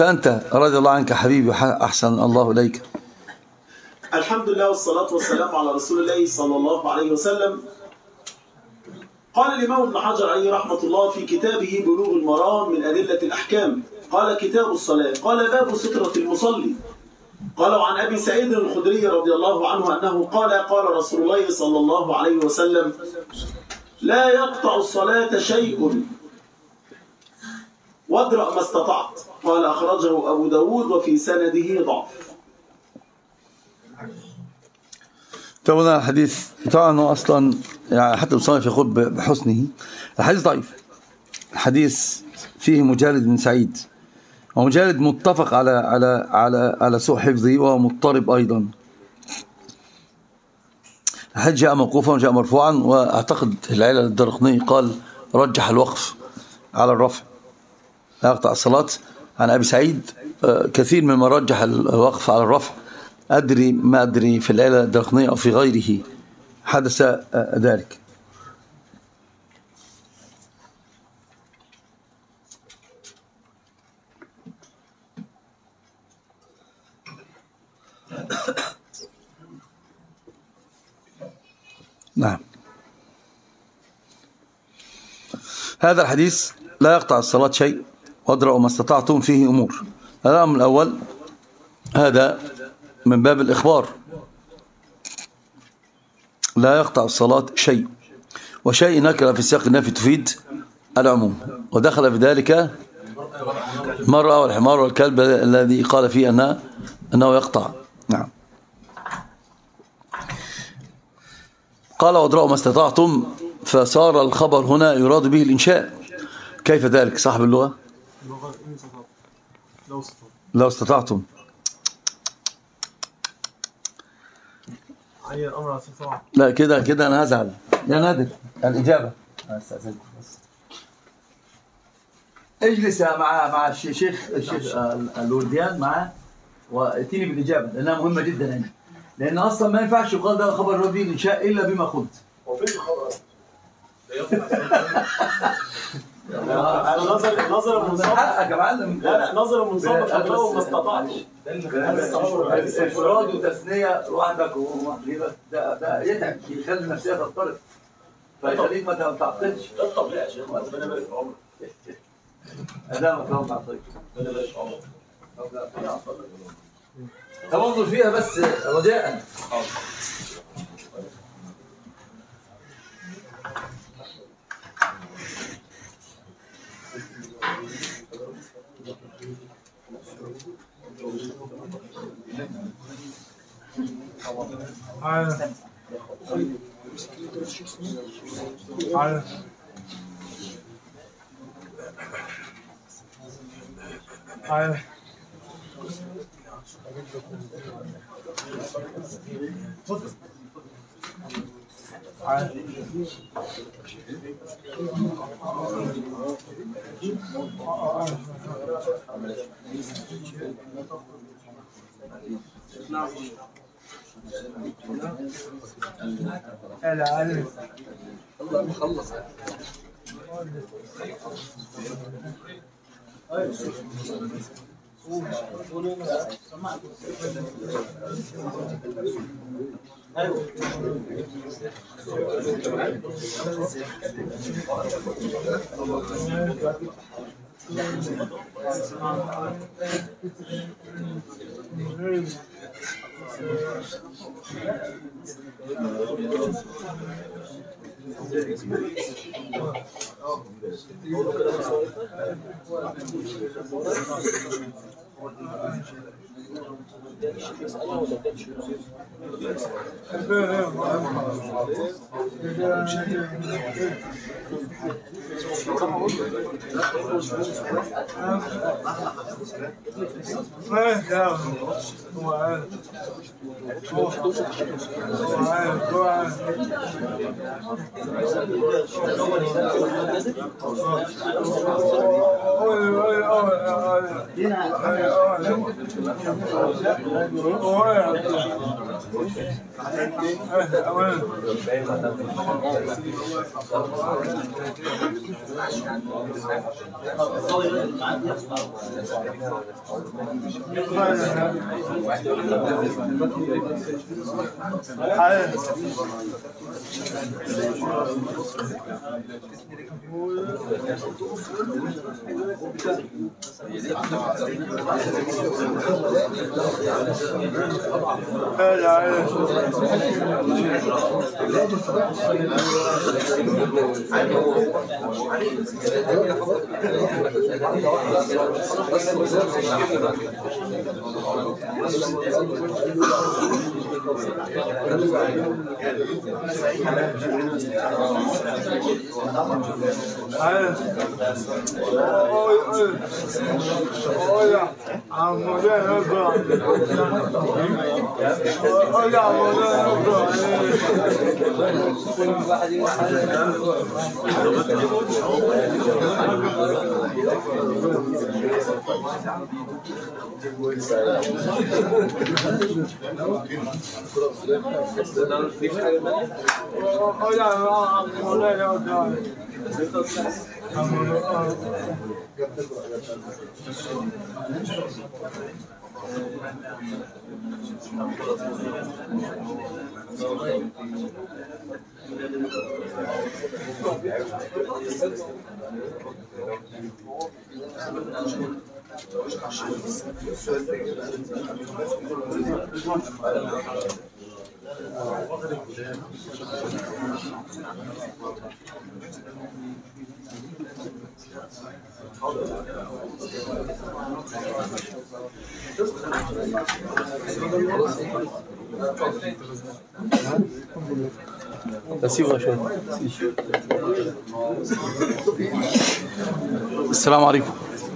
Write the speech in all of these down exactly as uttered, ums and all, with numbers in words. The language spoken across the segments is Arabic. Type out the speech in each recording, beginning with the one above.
فأنت رضي الله عنك حبيبي، أحسن الله إليك. الحمد لله والصلاة والسلام على رسول الله صلى الله عليه وسلم. قال الإمام ابن حجر عليه رحمة الله في كتابه بلوغ المرام من أدلة الأحكام، قال كتاب الصلاة، قال باب سترة المصلي. قال عن أبي سعيد الخدري رضي الله عنه أنه قال قال رسول الله صلى الله عليه وسلم: لا يقطع الصلاة شيء وادرأ ما استطعت. قال أخرجه أبو داود وفي سنده ضعف. طبعا الحديث طبعا أصلا يعني حتى المصنف يقول بحسنه الحديث ضعيف. الحديث فيه مجالد بن سعيد، ومجالد متفق على على على على سوء حفظه وهو مضطرب أيضا. الحديث جاء موقوفا وجاء مرفوعا، وأعتقد العلل الدرقطني قال رجح الوقف على الرفع، لا يقطع الصلاة. عن أبي سعيد كثير مما رجح الوقف على الرفع. أدري ما أدري في العلل الدرقطني أو في غيره حدث ذلك. نعم، هذا الحديث لا يقطع الصلاة شيء وادرأوا ما استطعتم فيه أمور. الأمر الأول هذا من باب الإخبار، لا يقطع الصلاة شيء، وشيء نكرة في سياق النفي تفيد العموم، ودخل في ذلك المرأة والحمار والكلب الذي قال فيه أنه, أنه يقطع. نعم. قال وادرأوا ما استطعتم، فصار الخبر هنا يراد به الإنشاء. كيف ذلك صاحب اللغة؟ لو استطعتم. لا كده كده أنا هزعل يا نادر. الإجابة اجلس مع مع الشيخ الشيخ الورديان معه واتيني بالإجابة لأنها مهمة جدا هنا، لأن أصلا ما ينفعش يقال ده خبر يراد به الإنشاء إلا بما قلت. وفين الخبر؟ نظر نظر منصب حقك يا معلم. لا لا نظر منصب فضله ما استطعتش. انفراد وتثنية لوحدك ده ده يتعب، يخلي النفسية تضطرب، فيخليك ما تعقدش. ده الطبيعي يا شيخ، ربنا يبارك في عمرك. ادامك لو تعطيك ربنا يبارك في عمرك. تنظر فيها بس رجاء. على على على على على الله مخلص. السلام عليكم.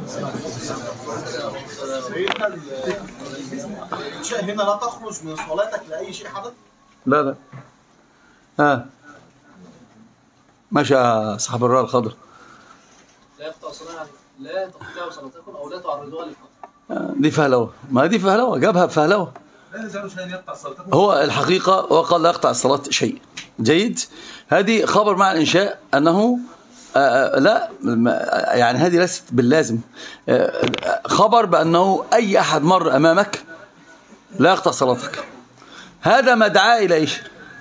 الشيء هنا لا تخرج من صلاتك لأي شيء حدث؟ لا لا ها ماشي يا صاحب الرأي الخضر. لا يقطع صلاة، لا تقطعوا صلاتكم أو لا تعرضوها للخطأ. دي فهلوة، ما دي فهلوة، جابها بفهلوة. هو الحقيقة وقال لا يقطع الصلاة شيء. جيد. هذه خبر مع الإنشاء أنه آه لا يعني هذه ليست باللازم. آه خبر بأنه أي أحد مر أمامك لا يقطع صلاتك. هذا ما دعا إلى إيش؟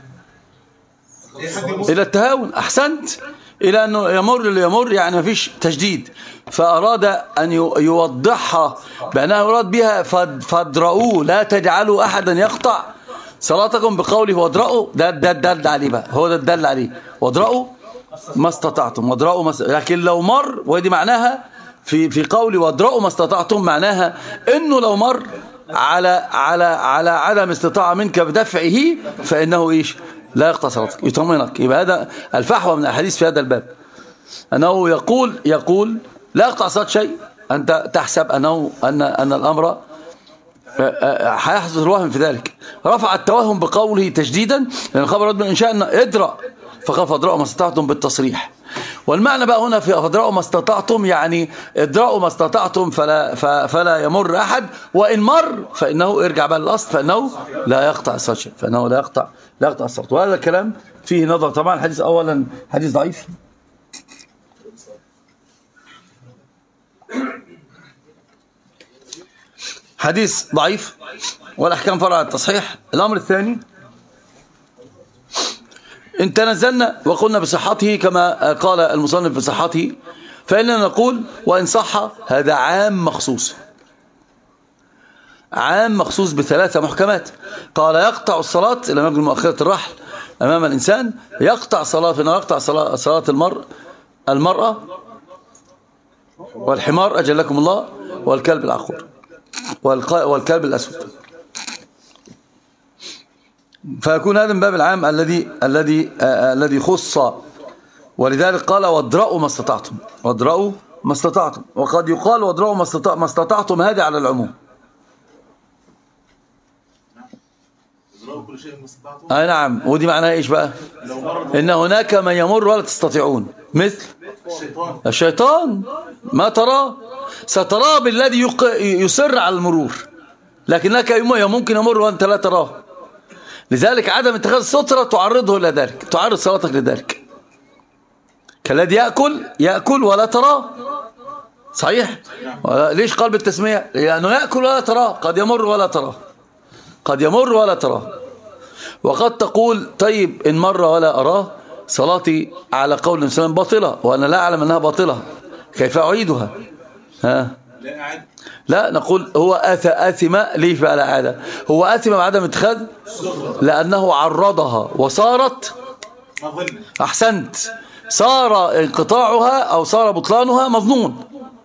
إلى التهاون. أحسنت. إلى أنه يمر اللي يمر يعني ما فيش تجديد، فأراد أن يوضحها بأنه يراد بها فادرؤوا لا تجعلوا أحدا يقطع صلاتكم بقوله وادرؤوا. ده ده الدل عليه بقى، هو ده الدل عليه. وادرؤوا ما استطعتم، وادرؤوا ما استطعتم. لكن لو مر، ودي معناها في في قولي وادرؤوا ما استطعتم، معناها إنه لو مر على على على عدم استطاعة منك بدفعه فإنه إيش؟ لا يقطع صلاتك، يطمئنك. يبقى هذا الفحوى من الحديث في هذا الباب، أنه يقول يقول لا يقطع صلاة شيء. أنت تحسب أنه أن أن الأمر هيحدث الوهم في ذلك. رفع التوهم بقوله تجديدا، لأن الخبر رد من إنشاء أن ادرأ، فقال فادرأوا ما استطعتم بالتصريح. والمعنى بقى هنا في فادرأوا ما استطعتم يعني ادرأوا ما استطعتم فلا فلا يمر أحد، وإن مر فإنه ارجع بقى للأصل، فإنه لا يقطع الصلاة شيء، فإنه لا يقطع لا يقطع الصلاة. وهذا الكلام فيه نظر. طبعا الحديث أولا حديث ضعيف، حديث ضعيف والأحكام فرع التصحيح. الأمر الثاني، إن تنزلنا وقلنا بصحته كما قال المصنف بصحته، فإننا نقول وإن صح هذا عام مخصوص، عام مخصوص بثلاثة محكمات. قال يقطع الصلاة إلى مجل مؤخرة الرحل أمام الإنسان، يقطع صلاة فإنه يقطع صلاة, صلاة المرء المرأة والحمار أجلكم الله والكلب العقور والكلب الأسود. فيكون هذا من باب العام الذي الذي آه الذي خص. ولذلك قال وادرؤوا ما استطعتم، وادرؤوا ما استطعتم. وقد يقال وادرؤوا ما استطعتم، ما استطعتم هذه على العموم. اي نعم. ودي معناها ايش بقى؟ ان هناك من يمر ولا تستطيعون، مثل الشيطان. ما تراه ستراه بالذي يصر على المرور، لكنك ممكن يمر وأنت لا تراه. لذلك عدم اتخاذ السترة تعرضه إلى ذلك، تعرض صلاتك لذلك. كالذي يأكل يأكل ولا تراه، صحيح؟ ليش قال بالتسمية؟ لأنه يأكل ولا تراه، قد يمر ولا تراه، قد يمر ولا تراه. وقد تقول طيب إن مر ولا أراه صلاتي على قول النبي صلى الله عليه وسلم باطلة، وأنا لا أعلم أنها باطلة، كيف أعيدها؟ ها؟ لا، نقول هو آثم. ليه فعل عادة؟ هو آثم بعدم اتخاذ، لأنه عرضها وصارت، أحسنت، صار انقطاعها أو صار بطلانها مظنون.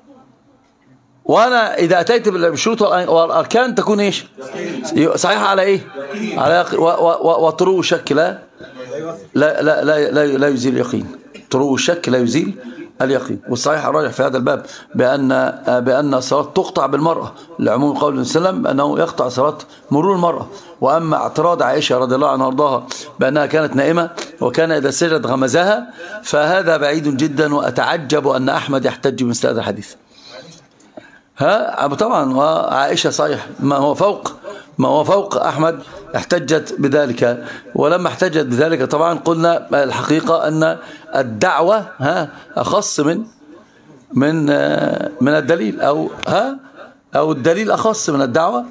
وأنا إذا أتيت بالشروط والأركان تكون إيش؟ صحيح على إيه؟ على وطروء الشك لا لا لا لا, لا, لا يزيل اليقين. طروء الشك لا يزيل اليقين. والصحيح الراجح في هذا الباب بأن بأن الصلاة تقطع بالمرأة، لعموم قول النبي صلى الله عليه وسلم أنه يقطع صلاة مرور المرأة. وأما اعتراض عائشة رضي الله عنها وارضاها بأنها كانت نائمة وكان إذا سجد غمزها، فهذا بعيد جدا، وأتعجب أن أحمد يحتج بمثل هذا الحديث. ها طبعا، وعائشة صحيح ما هو فوق ما هو فوق أحمد احتجت بذلك. ولما احتجت بذلك طبعا قلنا الحقيقة أن الدعوة ها أخص من من من الدليل، أو ها أو الدليل أخص من الدعوة.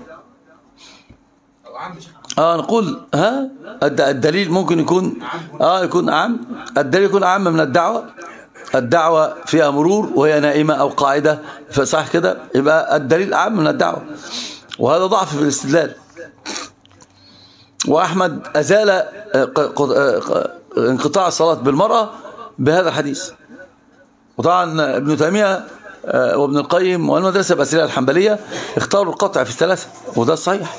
اه نقول ها الدليل ممكن يكون اه يكون أعم، الدليل يكون أعم من الدعوة. الدعوة فيها مرور وهي نائمة أو قاعدة، فصح كده، يبقى الدليل أعم من الدعوة، وهذا ضعف في الاستدلال. وأحمد أزال انقطاع الصلاة بالمرأة بهذا الحديث. وطبعا ابن تيمية وابن القيم والمدرسة الأصيلة الحنبلية اختاروا القطع في الثلاثة، وده الصحيح.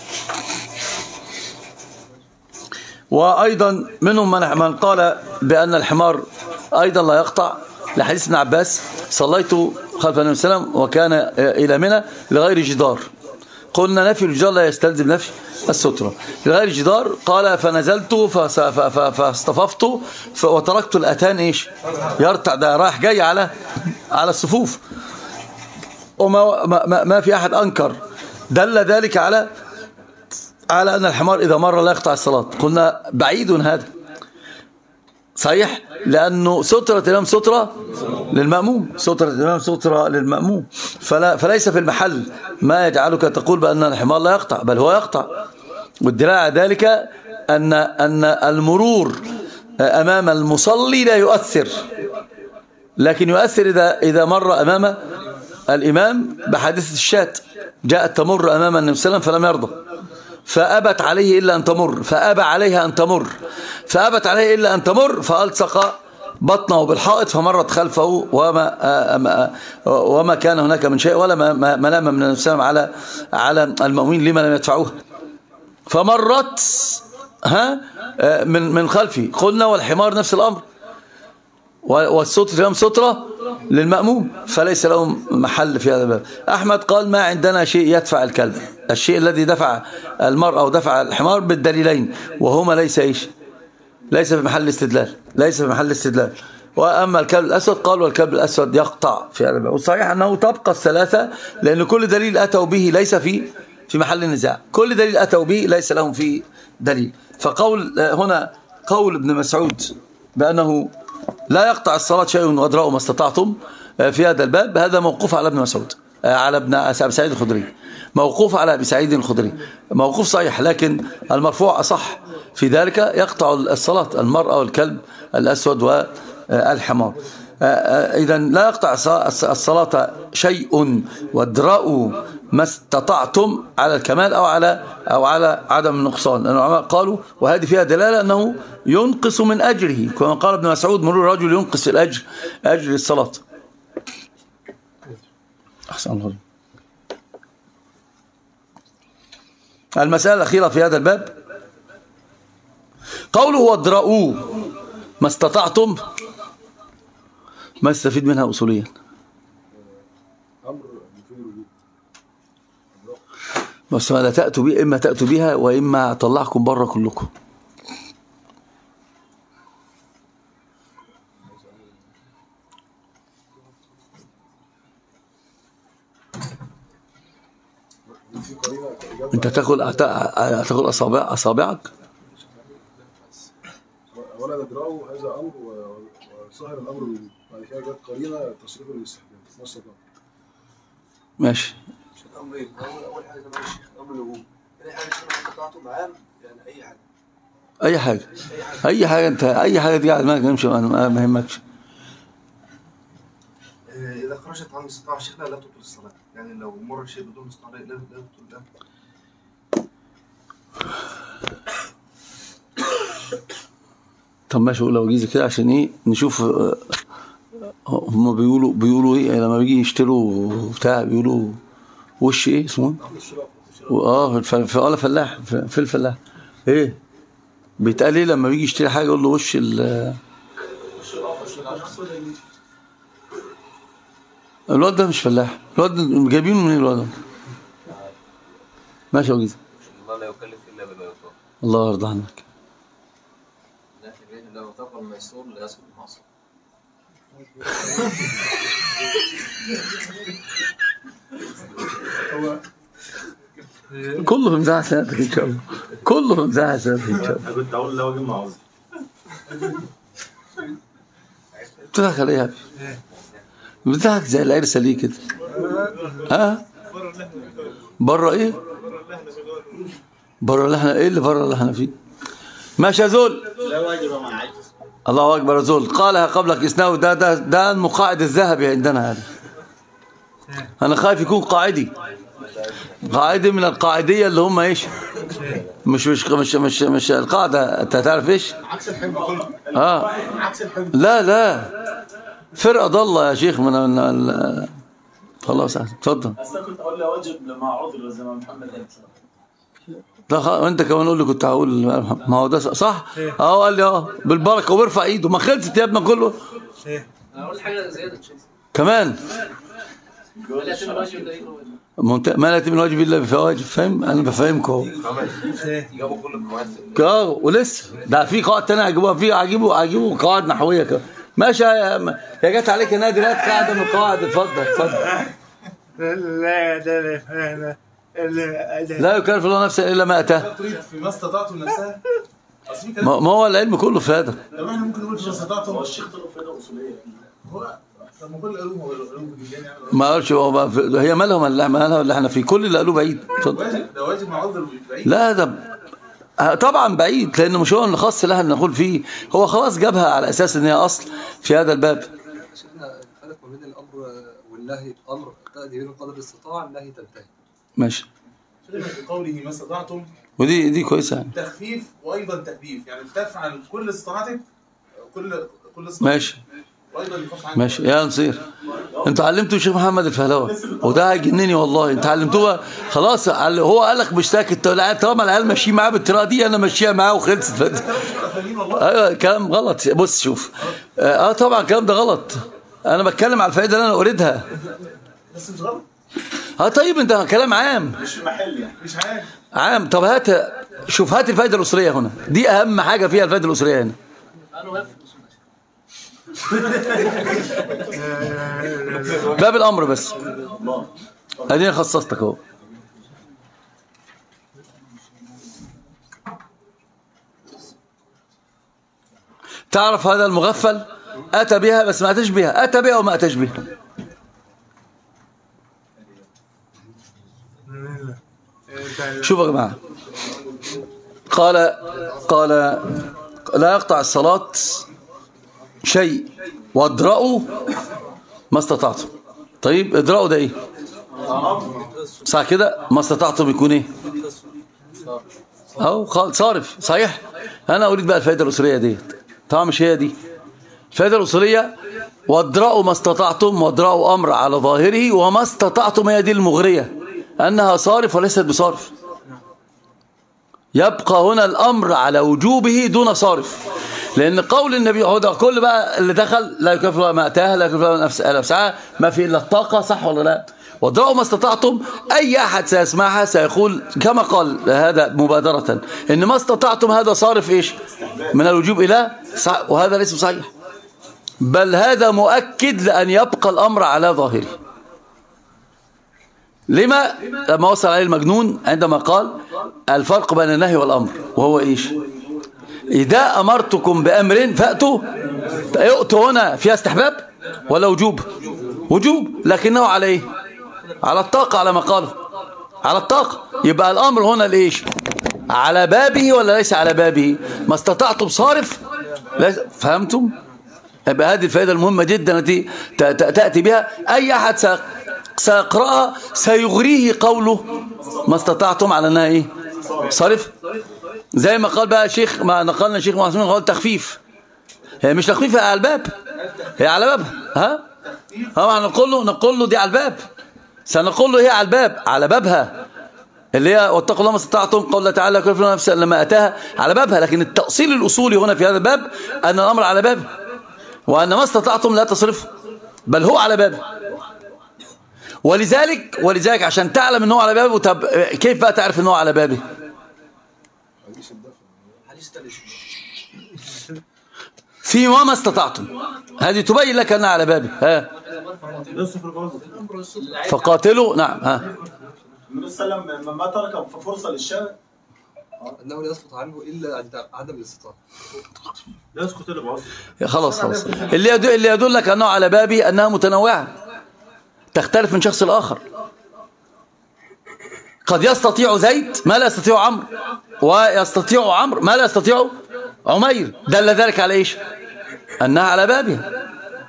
وأيضا منهم من قال بأن الحمار أيضا لا يقطع، لحديث ابن عباس صليت خلف النبي صلى الله عليه وسلم وكان إلى منى لغير جدار. قلنا نفي الجدار لا يستلزم نفي السترة. لغير جدار قال فنزلت فاصطففت وتركت الأتان إيش يرتع، ده رايح جاي على على الصفوف، وما ما, ما في أحد أنكر. دل ذلك على على أن الحمار إذا مر لا يقطع الصلاة. قلنا بعيد هذا صحيح، لأنه سترة الإمام سترة للمأموم، سترة الإمام سترة للمأموم، فلا فليس في المحل ما يجعلك تقول بأن الحمار لا يقطع، بل هو يقطع. والدلالة على ذلك أن أن المرور أمام المصلي لا يؤثر، لكن يؤثر إذا إذا مر أمام الإمام بحادثة الشاة، جاءت تمر أمام النبي صلى الله عليه وسلم فلم يرضى، فأبت عليه إلا أن تمر، فأبى عليها أن تمر، فأبت عليه إلا أن تمر، فألصق بطنه بالحائط فمرت خلفه، وما وما كان هناك من شيء ولا ملام من النبي صلى الله عليه وسلم على على المؤمنين لما لم يدفعوها، فمرت ها من من خلفه. قلنا والحمار نفس الأمر، والستر لهم سترة للمأموم، فليس لهم محل في هذا الباب. أحمد قال ما عندنا شيء يدفع الكلب، الشيء الذي دفع المرأة أو دفع الحمار بالدليلين، وهما ليس إيش ليس في محل استدلال، ليس في محل استدلال. وأما الكلب الأسود قال والكلب الأسود يقطع في هذا الباب. والصحيح أنه تبقى الثلاثة، لأن كل دليل أتوا به ليس في في محل النزاع، كل دليل أتوا به ليس لهم في دليل. فقول هنا قول ابن مسعود بأنه لا يقطع الصلاة شيء وادرأوا ما استطعتم في هذا الباب، هذا موقوف على ابن مسعود، على ابن أبي سعيد الخدري، موقوف على أبي سعيد الخدري، موقوف صحيح، لكن المرفوع أصح في ذلك، يقطع الصلاة المرأة والكلب الأسود والحمار. إذا لا يقطع الصلاة شيء وادرأوا ما استطعتم على الكمال أو على أو على عدم النقصان. العلماء قالوا وهذه فيها دلالة أنه ينقص من أجره، كما قال ابن مسعود مرور رجل ينقص الأجر أجر الصلاة. أحسن الله. المسألة الأخيرة في هذا الباب قوله وادرأوا ما استطعتم، ما استفيد منها أصوليا؟ بس ما لا تأتوا بها، إما تأتوا بها وإما أطلعكم بره كلكم. انت تاكل هتاكل اصابع اصابعك. ولا ندرأه هذا امر وصاحب الامر بعد كده جت قرينه تصريف الاستحلال نص الامر. ماشي. امرين، اول حاجه زي ما الشيخ امر الوجوب، ثاني حاجه الشيخ قطعته معاه يعني اي حاجه اي حاجه اي حاجه انت اي حاجه تيجي على دماغك امشي ما يهمكش. اذا خرجت عن الاستطاعه شيخنا لا تبطل الصلاه، يعني لو مر شيء بدون استطاعه لا لا تبطل. طب ماشي لو جيزي كده عشان ايه نشوف هم بيقولوا بيقولوا ايه لما بيجي يشتروا بتاع بيقولوا وش ايه اسمه اه في ولا فلاح في الفلاح ايه بيتقال ايه لما بيجي يشتري حاجه يقول له وش ال الواد ده مش فلاح، الواد جايبينه منين الواد ده؟ ماشي يا جيزي. الله لا يكلف الا بما يطاق. الله يرضى عنك. لكن لو تقل الميسور لا يسقط المعصوم. كله في مزاح سنتك ان شاء الله، كله في مزاح سنتك ان شاء الله. كنت اقول لو اجيب معوز بتضحك على ايه يا ابني؟ بتضحك زي العرسه ليه كده؟ ها؟ بره ايه؟ بره اللي احنا ايه اللي بره اللي احنا فيه؟ ماشي يا زول. لا واجب مع عجز. الله اكبر يا زول. قالها قبلك اسناوي ده ده ده المقاعد الذهبي عندنا هذا. انا خايف يكون قاعدي. قاعدي من القاعديه اللي هم ايش؟ مش مش مش مش, مش القاعده انت تعرف ايش؟ عكس الحب كله. اه عكس الحب. لا لا فرقه ضاله يا شيخ من ال خلاص اتفضل. اصلا كنت اقول له واجب مع عذر زي ما محمد قال. لا خ... وانت كمان قول لي كنت هقول ما هو ده صح اه قال لي اه بالبركه وبرفع ايده ما خلصت يا ابني كله انا اقول حاجه زياده كمان لا يتم الواجب الا منت... ما لا يتم الواجب الا بفواجب فاهم انا بفهمكم اهو جابوا كل القواعد اه ولسه ده في قواعد ثانيه هجيبوها في هجيبوا هجيبوا قواعد نحويه كده ماشي يا يا جت عليك يا نادي هات قاعده من القواعد اتفضل اتفضل لا ده لا يكلف الله نفسا الا ما اتاه فيما استطعتم نفسها. ما هو العلم كله في هذا. طب احنا ممكن نقول فيما استطعتم. هو الشيخ طلب فائده اصوليه. هو طب ما كل العلوم هو العلوم بالجاني يعني. ما قالش هو هي مالهم مالها اللي احنا فيه كل اللي قالوه بعيد. واجب ده واجب مع عذر بعيد. لا ده طبعا بعيد لانه مش هو اللي خاص لها نقول فيه هو خلاص جابها على اساس ان هي اصل في هذا الباب. شفنا الفرق ما بين الامر والنهي. الامر تأتي بين قدر الاستطاعه النهي تنتهي. ماشي. في قوله ما استطعتم ودي دي كويسه يعني. تخفيف وايضا تهديف يعني تفعل كل استطاعتك كل كل استطاعتك. ماشي ماشي يا نصير انتوا علمتوا الشيخ محمد الفهلوي وده هيجنني والله انت علمتوها خلاص هو قال لك مش ساكت طالما العيال ماشيين معاه بالطريقه دي انا ماشيها معاه وخلصت. ايوه كلام غلط. بص شوف اه طبعا الكلام ده غلط انا بتكلم على الفائده اللي انا اريدها بس مش غلط. اه طيب انت كلام عام مش محل يعني مش عام عام. طب هات شوف هات الفائده الاسريه هنا دي اهم حاجه فيها الفائده الاسريه هنا. باب الامر بس اديني خصصتك اهو. تعرف هذا المغفل اتى بها بس ما اتش بها اتى بها وما اتش بها. شوفوا يا جماعه قال قال لا يقطع الصلاه شيء وادرأوا ما استطعتم. طيب ادرأوا ده ايه صح كده ما استطعتم يكون ايه اهو قال صارف صحيح. انا اريد بقى الفائده الاسريه ديت طبعا مش هي دي الفائده الاسريه. وادرأوا ما استطعتم وادرأوا امر على ظاهره وما استطعتم هي دي المغريه انها صارف وليست بصارف. يبقى هنا الامر على وجوبه دون صارف لان قول النبي هو ده كل بقى اللي دخل لا يكلف الله ما اتاه لا يكلف الله نفسها ما في الا الطاقه صح ولا لا. وادرأوا ما استطعتم اي احد سيسمعها سيقول كما قال هذا مبادره ان ما استطعتم هذا صارف ايش من الوجوب الى صح وهذا ليس صحيح بل هذا مؤكد لان يبقى الامر على ظاهره. لما لما وصل عليه المجنون عندما قال الفرق بين النهي والأمر، وهو إيش؟ إذا أمرتكم بأمر فأتوا. يؤتوا هنا فيها استحباب ولا وجوب؟ وجوب، لكنه على إيه؟ على الطاقة، على ما قاله على الطاقة. يبقى الأمر هنا لإيش؟ على بابه ولا ليس على بابه؟ ما استطعتم صارف. فهمتم؟ يبقى هذه الفائدة المهمة جدا التي تأتي بها أي أحد سيقرأها سيغريه قوله ما استطعتم على أنها إيه؟ صارف. زي ما قال بقى شيخ، ما نقلنا الشيخ محمد قال تخفيف. هي مش تخفيف على الباب، هي على بابها. ها ها نقول له نقول له دي على الباب، سنقول له هي على الباب، على بابها، اللي هي واتقوا الله ما استطعتم، قال الله تعالى كل نفس لما أتاها، على بابها. لكن التأصيل الأصولي هنا في هذا الباب أن الأمر على بابه، وأن ما استطعتم لا تصرفه، بل هو على بابه. ولذلك ولذلك عشان تعلم أنه على بابه، طب كيف بقى تعرف أنه على بابه؟ فيما ما استطعتم، هذه تبين لك أنها على بابه. ها فقاتلوا. نعم. ها النبي صلى الله عليه وسلم ما ترك فرصة للشارع أنه لا يسقط عنه إلا عند عدم الاستطاعة. لا يسقط إلا بعض. خلاص خلاص. اللي يدل اللي يدلك أنه على بابه أنها متنوعة، تختلف من شخص لآخر. قد يستطيع زيد ما لا يستطيع عمرو، ويستطيع عمرو ما لا يستطيع عمير. دل ذلك على إيش؟ أنها على بابها.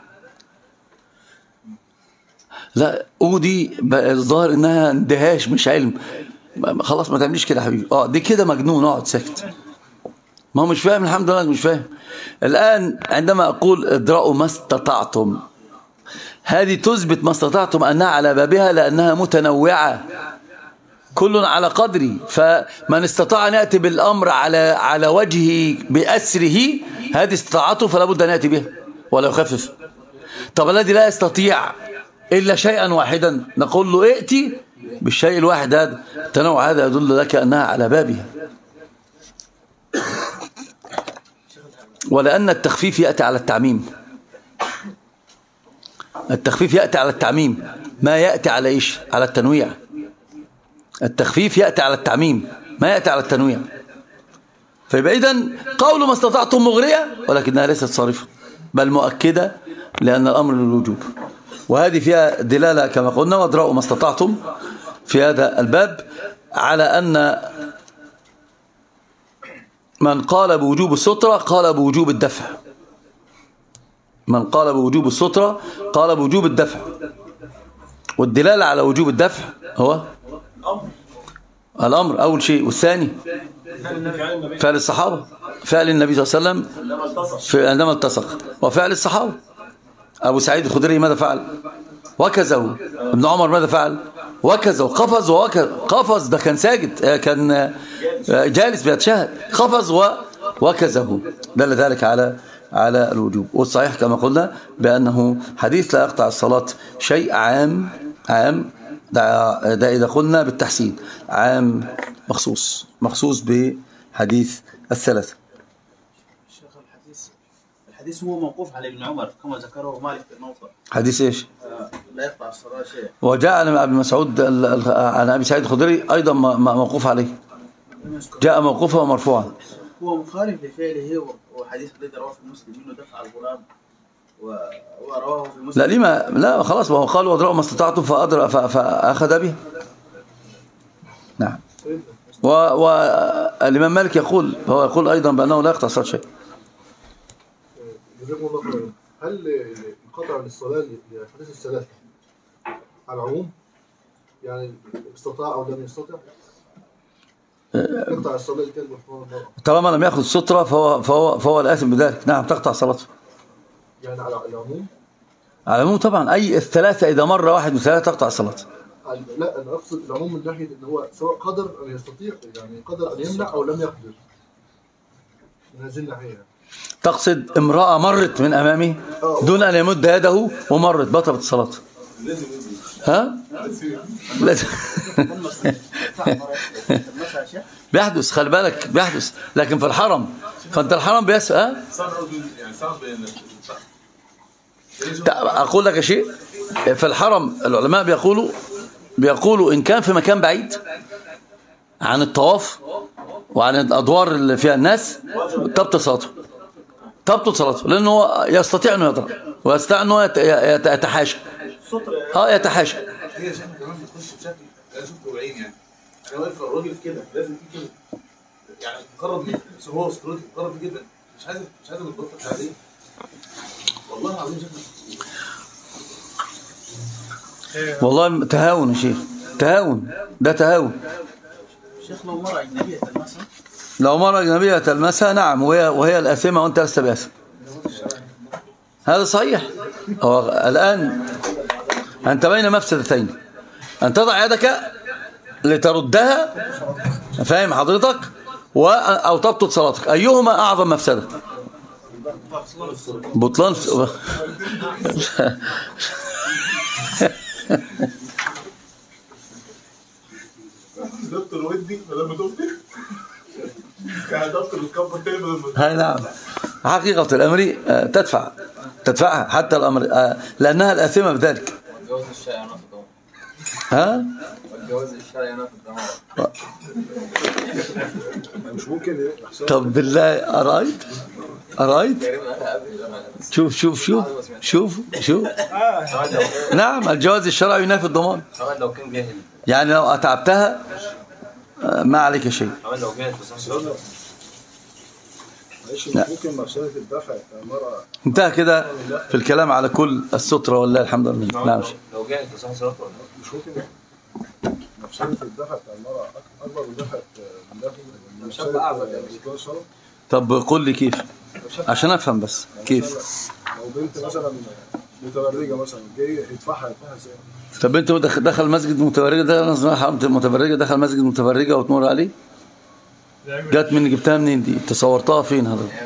لا أودي الظاهر إنها اندهاش مش علم. خلاص ما تعمليش كده يا حبيبي. اه دي كده مجنون، اقعد ساكت. ما هو مش فاهم، الحمد لله مش فاهم. الآن عندما أقول ادرأوا ما استطعتم، هذه تثبت ما استطعتم أنها على بابها، لأنها متنوعة كل على قدري. فمن استطاع أن يأتي بالأمر على على وجهه بأسره، هذه استطاعته فلا بد أن يأتي بها ولا يخفف. طب الذي لا يستطيع إلا شيئا واحدا، نقول له ائتي بالشيء الواحد. هذا التنوع هذا يدل لك أنها على بابها. ولأن التخفيف يأتي على التعميم. التخفيف يأتي على التعميم، ما يأتي على إيش؟ على التنويع. التخفيف يأتي على التعميم، ما يأتي على التنويع. فيبقى إذن قول ما استطعتم مغرية، ولكنها ليست صارفة بل مؤكدة، لأن الأمر للوجوب. وهذه فيها دلالة كما قلنا وادرأوا ما استطعتم في هذا الباب على أن من قال بوجوب السترة قال بوجوب الدفع. من قال بوجوب السترة قال بوجوب الدفع. والدلالة على وجوب الدفع هو الأمر أول شيء، والثاني فعل الصحابة، فعل النبي صلى الله عليه وسلم عندما التصق، وفعل الصحابة. أبو سعيد الخدري ماذا فعل؟ وكزه. ابن عمر ماذا فعل؟ وكزه. قفز ووكز. قفز ده كان ساجد، كان جالس بيتشهد، قفز ووكزه. دل ذلك على على الوجوب. والصحيح كما قلنا بأنه حديث لا يقطع الصلاة شيء عام عام ده, ده إذا قلنا بالتحسين عام مخصوص مخصوص بحديث الثلاثة. الحديث هو موقوف على ابن عمر كما ذكره مالك بن نوفل. حديث ايش؟ آه لا يقطع الصلاة شيء. وجاء عن ابي مسعود عن ابي سعيد الخدري ايضا موقوف عليه، جاء موقوفا ومرفوعا. هو مخالف لفعله، وحديث الذي رواه في مسلم انه دفع الغلام ورواه في مسلم. لا لما لا خلاص، ما هو قال وادرأوا ما استطعتم فأدرأ فأخذ به. نعم. والإمام مالك يقول، هو يقول أيضا بأنه لا يقطع الصلاة شيء. هل القطع للصلاة لحديث الثلاثة على العموم؟ يعني استطاع أو لم يستطع؟ يقطع الصلاة الكلب والمرأة طالما لم يأخذ السترة فهو فهو فهو الآثم بذلك. نعم تقطع صلاته. يعني على العموم؟ على العموم طبعا. أي الثلاثة إذا مر واحد من ثلاثة تقطع الصلاة. لا أنا أقصد العموم من ناحية إن هو سواء قدر أن يستطيع، يعني قدر أن يمنع أو لم يقدر، من هذه الناحية. تقصد امرأة مرت من أمامه دون أن يمد يده ومرت، بطلت الصلاة. ها؟ لازم. بيحدث، خلي بالك بيحدث، لكن في الحرم، فأنت الحرم بيسأل. ها؟ أقول لك شيء، في الحرم العلماء بيقولوا بيقولوا إن كان في مكان بعيد عن الطواف وعن الأدوار اللي فيها الناس تبطل صلاته، تبطل صلاته، لأنه هو يستطيع أنه يضرب ويستطيع أنه يتحاشى. اه يتحاشى. هي شكل كمان بتخش بشكل انا شفته بعيني يعني. انا واقف الراجل كده لازم في كده يعني مقرب مني، بس هو ستراتيجي مقرب فيه جدا، مش عايز مش عايز اتبطل عليه والله العظيم. شكله والله تهاون يا شيخ، تهاون، ده تهاون. شيخ لو مرة أجنبية تلمسها، لو مرة أجنبية تلمسها نعم، وهي وهي الآثمة وأنت لست بآثم، هذا صحيح. هو الآن أنت بين مفسدتين، أن تضع يدك لتردها، فاهم حضرتك، و أو تبطل صلاتك، أيهما أعظم مفسدة؟ بطلان دكتور ودي لما تفتح يعني دكتور الكبر تاني بدل هاي نعم. حقيقة الأمر تدفع تدفعها حتى الأمر لأنها الآثمة بذلك. والجواز الشائع في الدمار. ها؟ والجواز الشائع في الدمار. مش ممكن. طب بالله أرأيت أرأيت شوف شوف شوف شوف شوف نعم الجواز الشرعي ينافي الضمان. لو كان جاهل يعني لو أتعبتها ما عليك شيء. لو جاهل بس ممكن مفسدة الدفع المرأة انتهى كده في الكلام على كل السترة والله الحمد لله. نعم لو جاهل تصح صلاته ولا مش ممكن مفسدة الدفع بتاع المرأة أكبر من دفع من مفسدة أعظم يعني. طب قول لي كيف عشان أفهم بس كيف. لو بنت مثلا متبرجة مثلا جاي يدفعها يدفعها ازاي؟ طب انت دخل مسجد متبرجة، ده متبرجة دخل مسجد متبرجة وتمر عليه، جات من جبتها منين دي؟ تصورتها فين حضرتك؟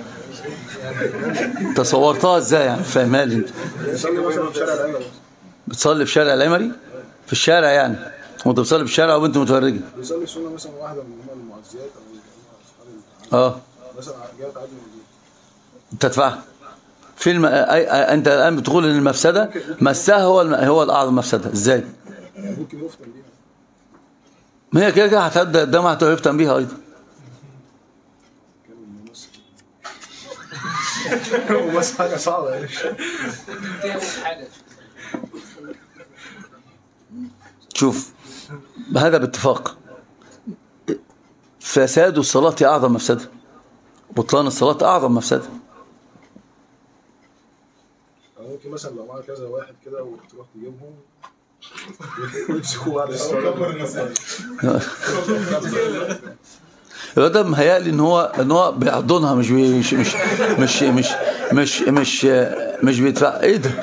تصورتها ازاي يعني؟ فاهمها لي انت؟ بتصلي مثلا في شارع العمري، بتصلي في شارع العمري في الشارع يعني، وانت بتصلي في الشارع وبنت متبرجة بيصلي سنة مثلا واحدة من المعزيات او اه مثلا جاءت عادي من دي تدفعها في الم... انت الان بتقول ان المفسده مسها هو الم... هو الاعظم مفسده ازاي؟ يعني ممكن يفتن بيها، ما هي كده كده هتهدى قدامها هتفتن بيها ايضا. بس حاجه صعبه يعني. شوف هذا باتفاق فساد الصلاه اعظم مفسده، بطلان الصلاه اعظم مفسده. ممكن مثلا لو معاك كذا واحد كده وتروح تجيبهم ويمسكوا بعد الصلاه. ده مهيألي ان هو ان هو بيحضنها مش مش مش مش مش مش مش, مش بيدفع. ايه ده؟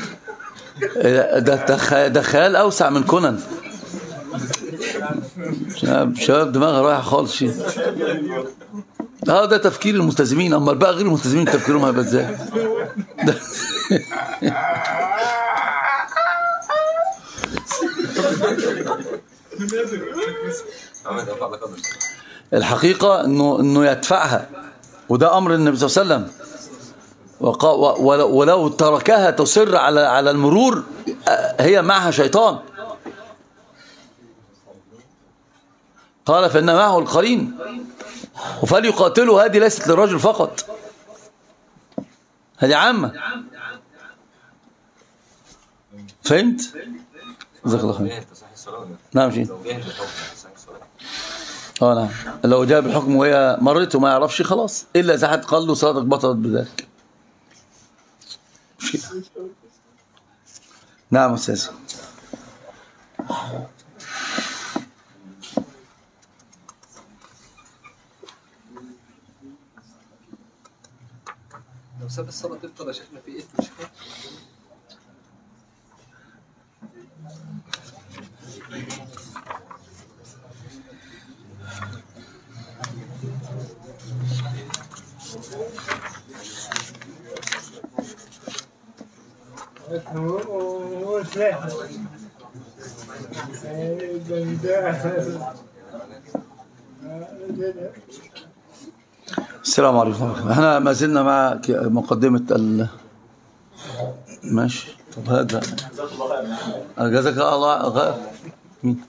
ده ده خيال اوسع من كونان. شباب شباب دماغها رايحه خالص شيء. اه ده تفكير الملتزمين، اما بقى غير الملتزمين تفكيرهم هيبقى ازاي؟ الحقيقة انه انه يدفعها، وده امر النبي صلى الله عليه وسلم، ولو تركها تصر على على المرور هي معها شيطان، قال فإن معه القرين وفليقاتلوا. هذه ليست للرجل فقط، هذه عامة. فهمت؟ جزاك الله خير. نعم شيء. اه نعم لو جاء بالحكم وهي مرت وما يعرفش خلاص، الا اذا حد قال له صلاتك بطلت بذلك. نعم استاذ. لو ساب الصلاة تبطل يا شيخنا في اثم شيخنا. السلام عليكم. احنا ما زلنا مع مقدمة ال ماشي. طب هذا جزاك الله خير. مين؟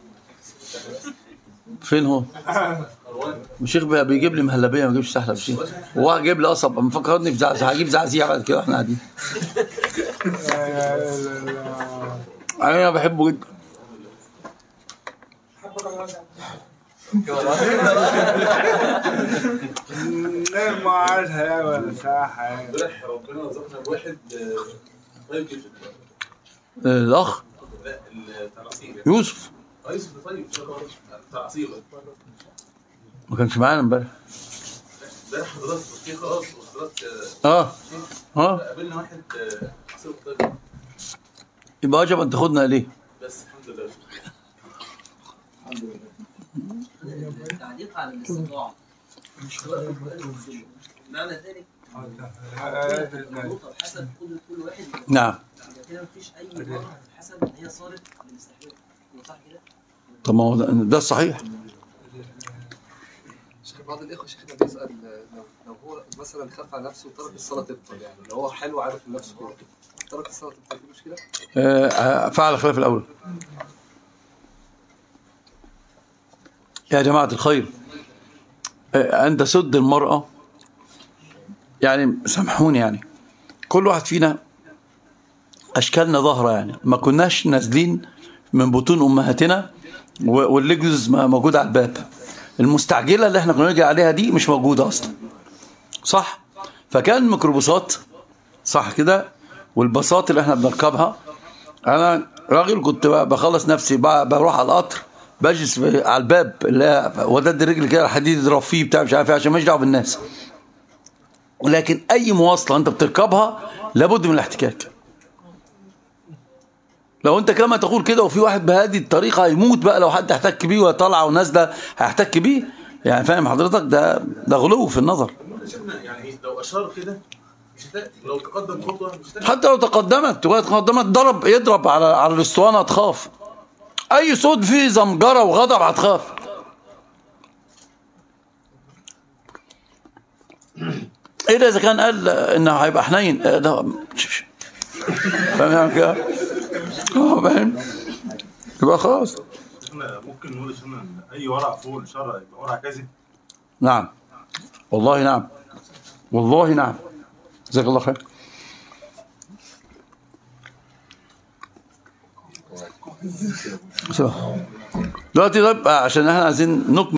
فين هو؟ الشيخ بيجيب لي مهلبيه ما بيجيبش سحلب شيء. هو جايب لي قصب مفكرني بزعزع هجيب زعزيع بعد كده احنا قاعدين. انا بحبه جدا. ليه ما عادها ولا ساحه؟ امبارح ربنا رزقنا بواحد طيب جدا. الاخ لا بتاع العصير يوسف. اه يوسف ده طيب بتاع العصير ما كانش معانا امبارح. امبارح حضرتك في خلاص وحضرتك اه اه قابلنا واحد عصير طيب. يبقى عجب ان تاخدنا ليه؟ بس الحمد لله. الحمد لله. التعليق على الاستطاعة مش هو معنى ذلك النقطة بحسب قدرة كل واحد. نعم. إذا كده مفيش أي مرة بحسب إن هي صارت للاستحواذ. صح كده؟ طب ما هو ده, ده الصحيح. شيخ بعض الإخوة شيخنا بيسأل لو, لو هو مثلا خاف على نفسه وترك الصلاة تبطل، يعني لو هو حلو عارف من نفسه كده ترك الصلاة تبطل، دي مشكلة؟ آه فعل خلاف الأول. يا جماعة الخير، آه أن تسد المرأة، يعني سامحوني، يعني كل واحد فينا أشكالنا ظاهرة، يعني ما كناش نازلين من بطون أمهاتنا واللجز موجود على الباب. المستعجلة اللي احنا كنا نرجع عليها دي مش موجودة أصلا، صح؟ فكان الميكروباصات صح كده والباصات اللي احنا بنركبها، أنا راجل كنت بخلص نفسي بروح على القطر بجلس على الباب اللي ودد رجلي كده الحديد يضرب فيه بتاع مش عارف ايه عشان ماليش دعوه بالناس. ولكن أي مواصلة أنت بتركبها لابد من الاحتكاك. لو انت كما تقول كده وفي واحد بهذه الطريقه هيموت بقى لو حد احتك بيه ولا طالعه ونازله هيحتك بيه، يعني فاهم حضرتك؟ ده ده غلو في النظر. يعني لو اشار كده مش هتاتي، لو تقدم خطوه مش هتاتي، حتى لو تقدمت تقدمت ضرب يضرب على على الاسطوانه هتخاف. اي صوت فيه زمجره وغضب هتخاف. ايه ده اذا كان قال انه هيبقى حنين ده فاهم كده؟ اه فاهم؟ يبقى خلاص. ممكن نقول عشان اي ورع فوق الشرع يبقى ورع كاذب. نعم والله نعم والله نعم. جزاك الله خير. دلوقتي طيب عشان احنا عايزين نكمل